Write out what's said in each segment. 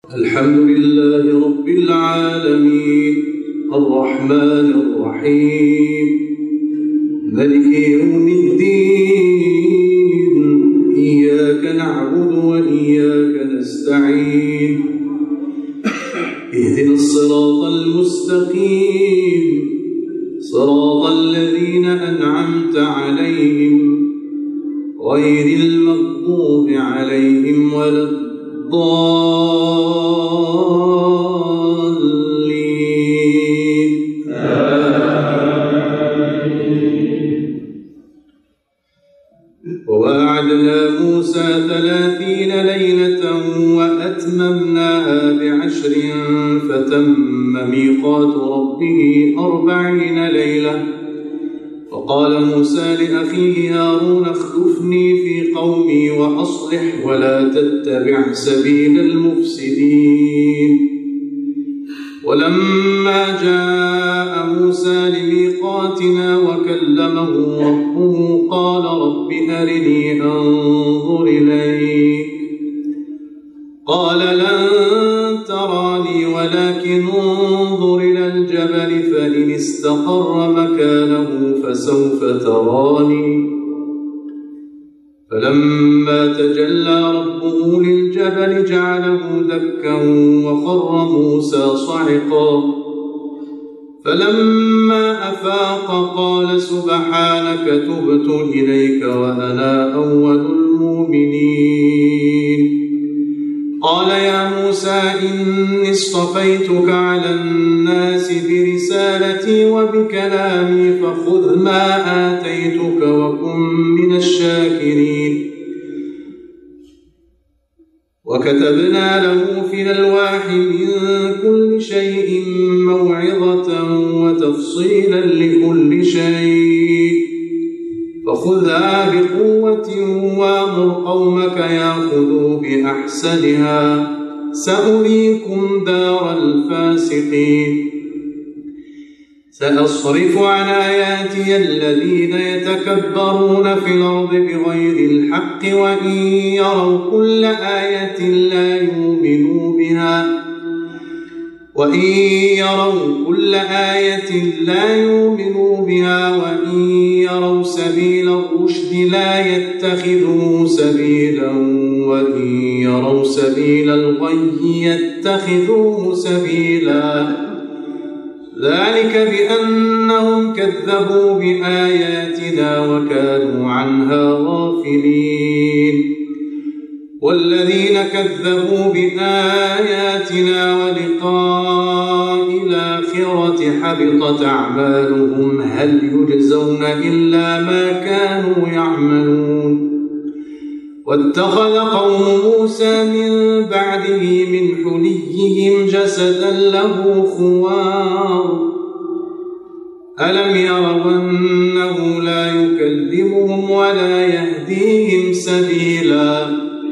الحمد لله رب العالمين الرحمن الرحيم مالك يوم الدين إياك نعبد وإياك نستعين اهدنا الصراط المستقيم صراط الذين أنعمت عليهم غير المغضوب عليهم ولا الضالين وواعدنا موسى 30 ليلة وأتممناها ب10 فتم ميقات ربه 40 ليلة فقال موسى لأخيه هارون اخلفني في قومي وأصلح ولا تتبع سبيل المفسدين ولما جاء موسى لميقاتنا وكلمه ربه قال رب أرني أنظر إليك قال لن تراني ولكن انظر إلى الجبل فإن استقر مكانه فسوف تراني فلما تجلى ربه للجبل جعله دكا وخر موسى صعقا فلما أفاق قال سبحانك تبت إليك وأنا أول المؤمنين قال يا موسى إني اصطفيتك على الناس برسالتي وبكلامي فخذ ما آتيتك وكن من الشاكرين وكتبنا له في الألواح من كل شيء موعظة وتفصيلا لكل شيء فخذها بقوة وامر قومك يأخذوا بأحسنها سأريكم دار الفاسقين سأصرف عن آياتي الذين يتكبرون في الأرض بغير الحق وإن يروا كل آية لا يؤمنوا بها وإن وإن يروا سبيل الرشد لا يتخذوه سبيلا وإن يروا سبيل الغي يتخذوه سبيلا ذلك بأنهم كذبوا بآياتنا وكانوا عنها غافلين والذين كذبوا بآياتنا ولقاء الآخرة حبطت أعمالهم هل يجزون إلا ما كانوا يعملون واتخذ قوم موسى من بعده من حليهم جسدا له خوار ألم يروا أنه لا يكلمهم ولا يهديهم سبيلا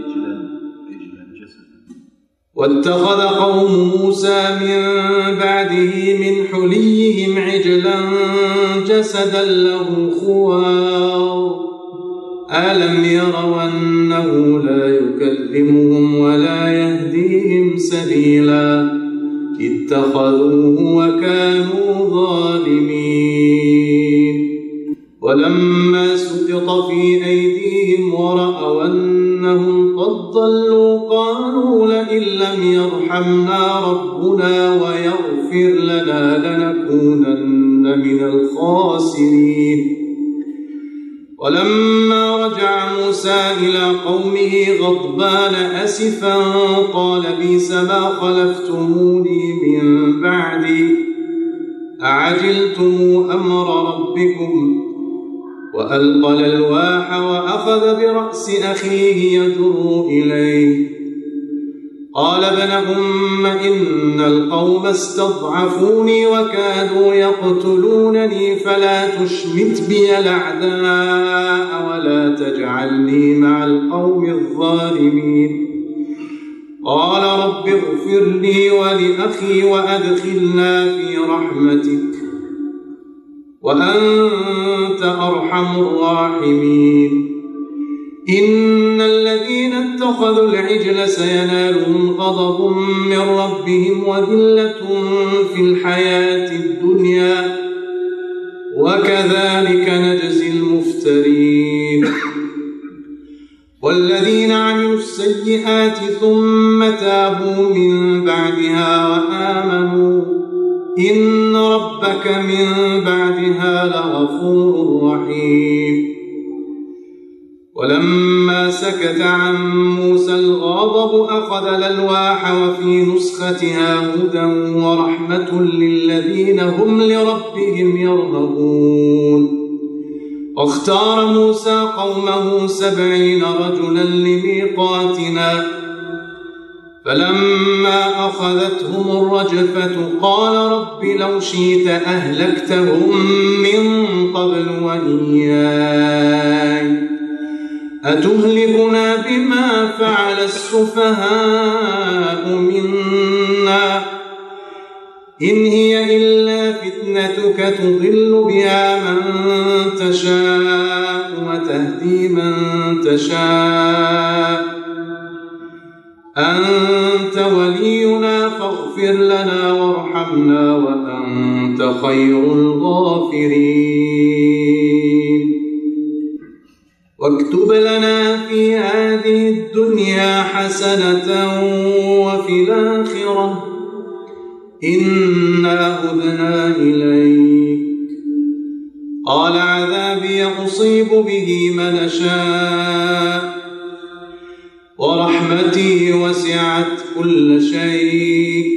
واتخذ قوم موسى من بعده من حليهم عجلا جسدا له خوار ألم يروا أنه لا يكلمهم ولا يهديهم سبيلا اتخذوه وكانوا ظالمين ولما سقط في أيديهم ورأوا أنهم قد ضلوا قالوا لئن لم يرحمنا ربنا ويغفر لنا لنكونن من الخاسرين ولما رجع موسى إلى قومه غضبان أسفا قال بئس ما خلفتموني من بعدي أعجلتم أمر ربكم وألقى الألواح وأخذ برأس أخيه يجر إليه قال ابن أم إن القوم استضعفوني وكادوا يقتلونني فلا تشمت بي الأعداء ولا تجعلني مع القوم الظالمين قال رب اغفر لي ولأخي وأدخلنا في رحمتك وأنت أرحم الراحمين إن الذين اتخذوا العجل سينالهم غضب من ربهم وذلة في الحياة الدنيا وكذلك نجزي المفترين. والذين عملوا السيئات ثم تابوا من بعدها وآمنوا إن ربك من بعدها لغفور رحيم. ولما سكت عن موسى الغضب أخذ الألواح وفي نسختها هدى ورحمة للذين هم لربهم يرهبون. واختار موسى قومه 70 رجلا لميقاتنا فلما أخذتهم الرجفة قال رب لو شئت أهلكتهم من قبل وإياي أتهلكنا بما فعل السفهاء منا إن هي إلا فتنتك تضل بها من تشاء وتهدي من تشاء أنت ولينا فاغفر لنا وارحمنا وأنت خير الغافرين. واكتب لنا في هذه الدنيا حسنة وفي الآخرة إنا هدنا إليك. قال عذابي أصيب به من أشاء ورحمتي وسعت كل شيء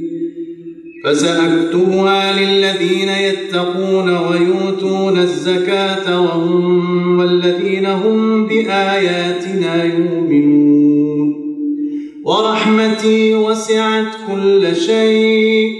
فسأكتبها للذين يتقون ويؤتون الزكاة والذين هم بآياتنا يؤمنون. ورحمتي وسعت كل شيء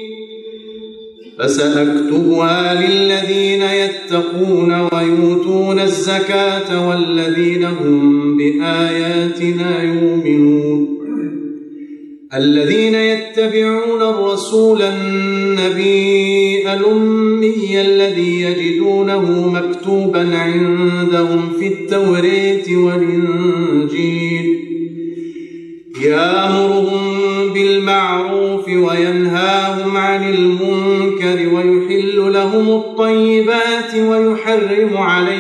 فسأكتبها للذين يتقون ويؤتون الزكاة والذين هم بآياتنا يؤمنون. الذين يتبعون الرسول النبي الأمي الذي يجدونه مكتوبا عندهم في التوراة والإنجيل يأمرهم بالمعروف وينهاهم عن المنكر ويحل لهم الطيبات ويحرم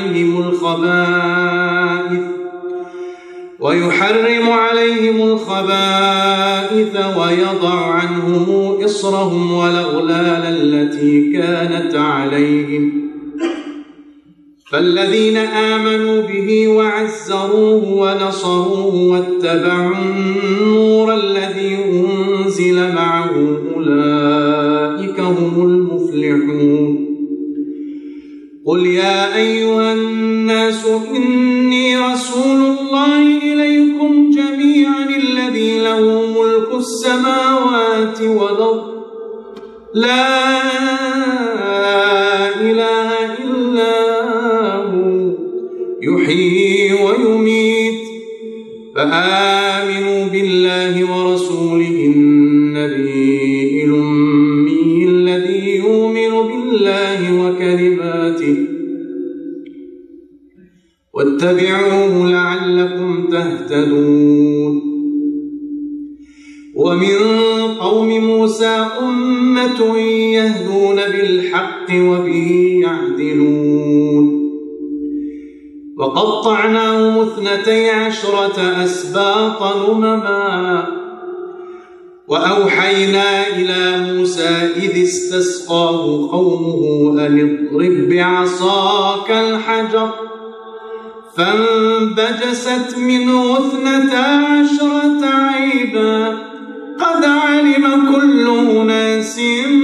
عليهم الخبائث ويضع عنهم إصرهم والأغلال التي كانت عليهم. فالذين آمنوا به وعزروه ونصروه واتبعوا النور الذي أنزل معه أولئك هم المفلحون. قل يا أيها الناس إني رسول الله إليكم جميعا الذي له ملك السماوات والأرض لا إله إلا هو يحيي ويميت فآمنوا بالله ورسوله النبي الأمي الذي يؤمن بالله وكلماته واتبعوه لعلكم تهتدون. ومن قوم موسى أمة يهدون بالحق وبه يعدلون. وقطعناهم 12 أسباطا أمما وأوحينا إلى موسى إذ استسقاه قومه أن اضرب بعصاك الحجر فانبجست منه 12 عينا قد علم كل أناس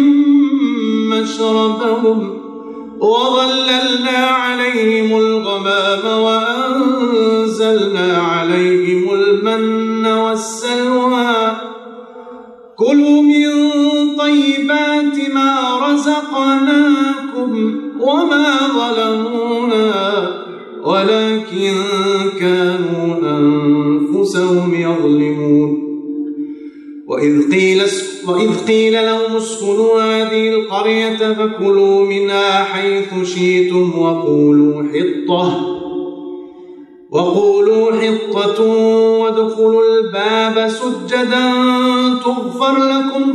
مشربهم وظللنا عليهم الغمام وأنزلنا عليهم المن والسلوى كلوا من طيبات ما رزقناكم وما ظلمونا ولكن كانوا أنفسهم يظلمون. وإذ قيل لهم اسكنوا هذه القرية فكلوا منها حيث شئتم وقولوا حطة وادخلوا الباب سجدا تغفر لكم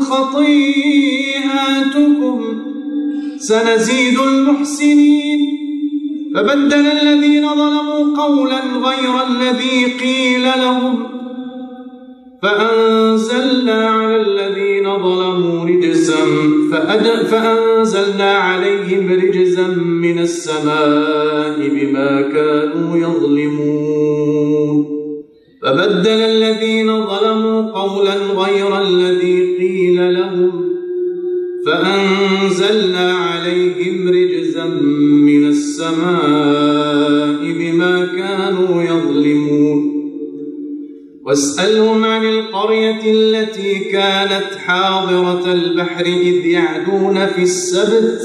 خطيئاتكم سنزيد المحسنين. فبدل الذين ظلموا قولا غير الذي قيل لهم فأنزلنا عليهم رجزا من السماء بما كانوا يظلمون. فبدل الذين ظلموا قولا غير الذي قيل لهم فأنزلنا عليهم رجزا من السماء بما كانوا يظلمون. واسألهم عن القرية التي كانت حاضرة البحر إذ يعدون في السبت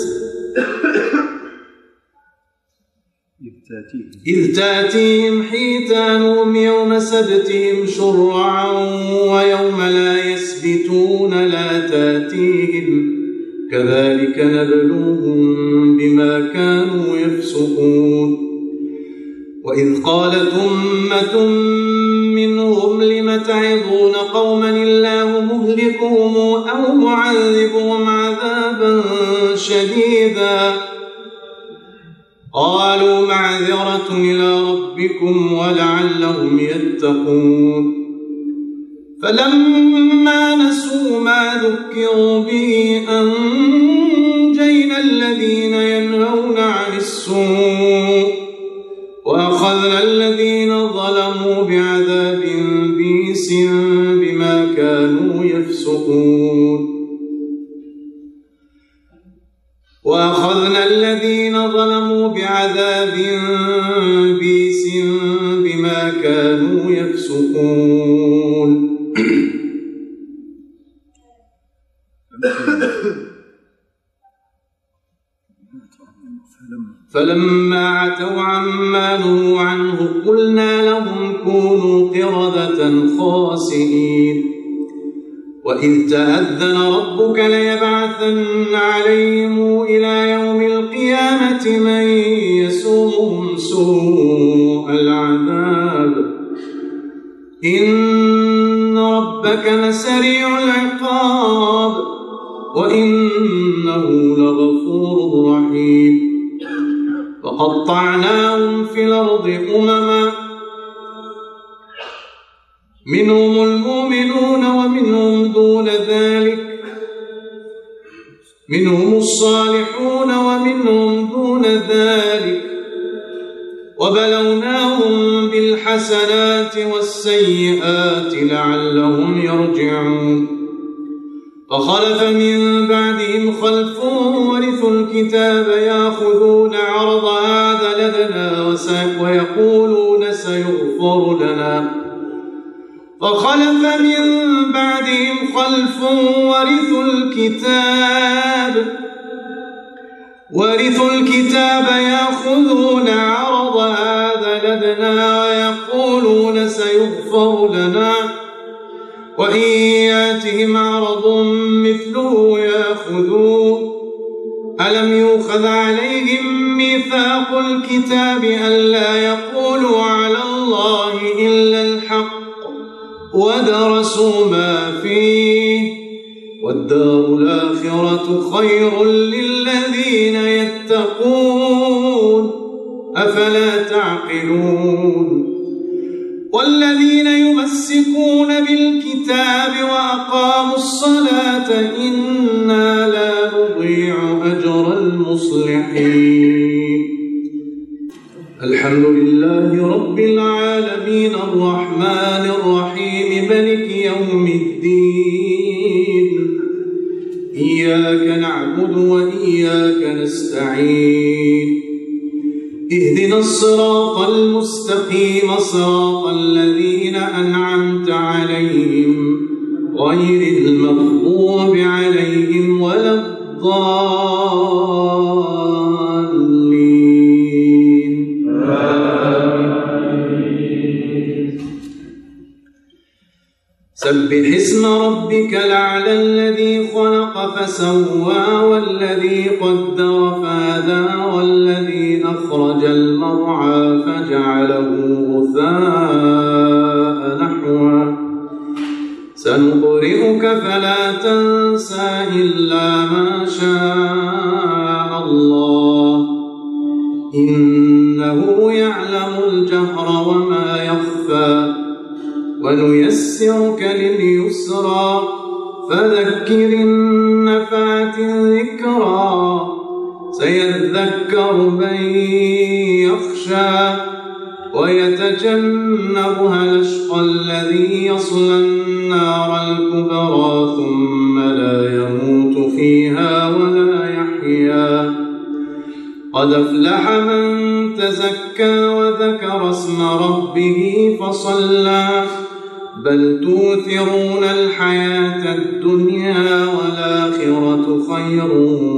إذ تأتيهم حيتانهم يوم سبتهم شرعا ويوم لا يسبتون لا تأتيهم كذلك نبلوهم بما كانوا يفسقون. وإذ قالت أمة منهم لم تعظون قوما الله مهلكهم أو معذبهم عذابا شديدا قالوا معذرة إلى ربكم ولعلهم يتقون. فلما نسوا ما ذكروا به أنجينا الذين ينهون عن السوء وأخذنا الذين ظلموا بعذاب بئيس بما كانوا يفسقون. وأخذنا الذين ظلموا بعذاب بئيس بما كانوا يفسقون. فلما عتوا عما نهوا عنه قلنا لهم كونوا قردة خاسئين. وإذ تأذن ربك ليبعثن عليهم إلى يوم القيامة من يسومهم سوء العذاب إن ربك لسريع العقاب وإنه لغفور رحيم. فقطعناهم في الأرض أمما منهم المؤمنون ومنهم دون ذلك منهم الصالحون ومنهم دون ذلك وبلوناهم بالحسنات والسيئات لعلهم يرجعون. فخلف من بعدهم خلف ورثوا الكتاب يأخذون عرض هذا لدنا ويقولون سيغفر لنا. فخلف من بعدهم خلف ورثوا الكتاب يأخذون عرض هذا لدنا ويقولون سيغفر لنا وإن يأتهم عرض مثله يأخذوه. ألم يؤخذ عليهم ميثاق الكتاب ألا يقولوا على الله إلا الحق ودرسوا ما فيه والدار الآخرة خير للذين يتقون أفلا تعقلون. والذين يمسكون بالكتاب وأقاموا الصلاة إنا لا نضيع أجر المصلحين. الحمد لله رب العالمين الرحمن الرحيم مالك يوم الدين إياك نعبد وإياك نستعين اهدنا الصراط المستقيم صراط الذين أنعمت عليهم غير المغضوب عليهم ولا الضالين آمين. سبح اسم ربك الأعلى الذي خلق فسوى والذي قدر فهدى والذي أخرج المرعى فجعله الصهباء نحوا سنقرئك فلا تنسى إلا ما شاء الله إنه يعلم الجهر وما يخفى ونيسرك لليسرى فذكر إن نفعت الذكرى سيذكر من يخشى ويتجنبها الأشقى الذي يصلى النار الكبرى ثم لا يموت فيها ولا يحيا قد أفلح من تزكى وذكر اسم ربه فصلى بل توثرون الحياة الدنيا والآخرة خير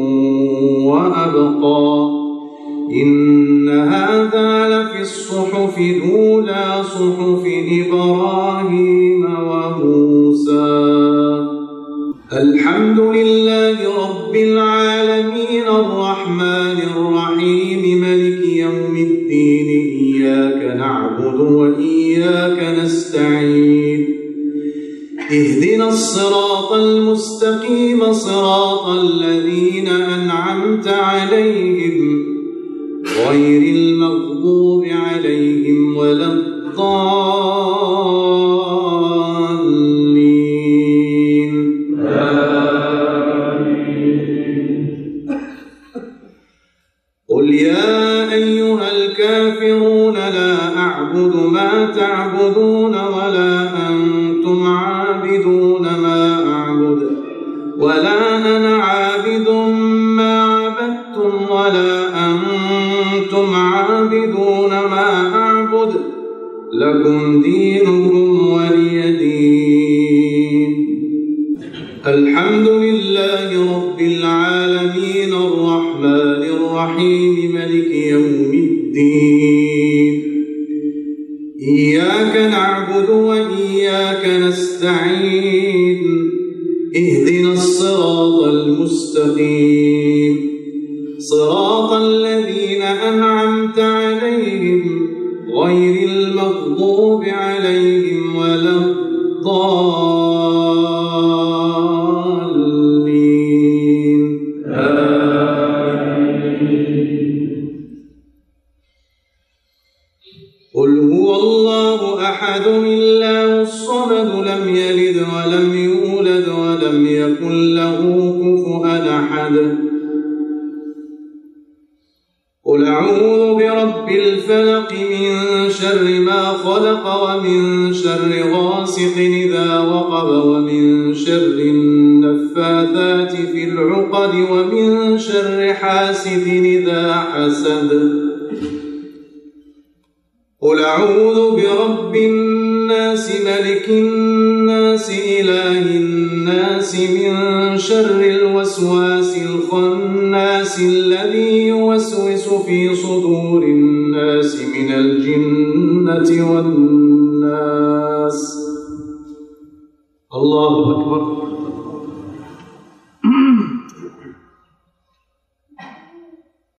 وأبقى إن هذا لفي الصحف الأولى صحف إبراهيم وموسى الحمد لله رب العالمين الرحمن الرحيم مالك يوم الدين إياك نعبد وإياك نستعين اهدنا الصراط المستقيم صراط الذين أنعمت عليهم غير المغضوب عليهم ولا الضالين قل يا أيها الكافرون لا أعبد ما تعبدون ولا أنتم عابدون ما أعبد ولا أنا عابد ما عبدتم ولا أنتم عابدون ما أعبد لكم دينكم ولي دين الحمد لله رب العالمين الرحمن الرحيم مالك يوم الدين إياك نعبد وإياك نستعين اهدنا الصراط المستقيم صراط الذين أنعمت عليهم غير المغضوب عليهم ولا الضالين قل هو الله أحد الله الصمد لم يلد ولم يولد ولم يكن له كفوا أحد قل أعوذ برب الفلق من شر ما خلق ومن شر غاسق إذا وقب ومن شر النفاثات في العقد ومن شر حاسد إذا حسد قل أعوذ برب الناس ملك الناس إله الناس من شر الوسواس الخناس الذي يوسوس في صدور الناس من الجنة والناس الله أكبر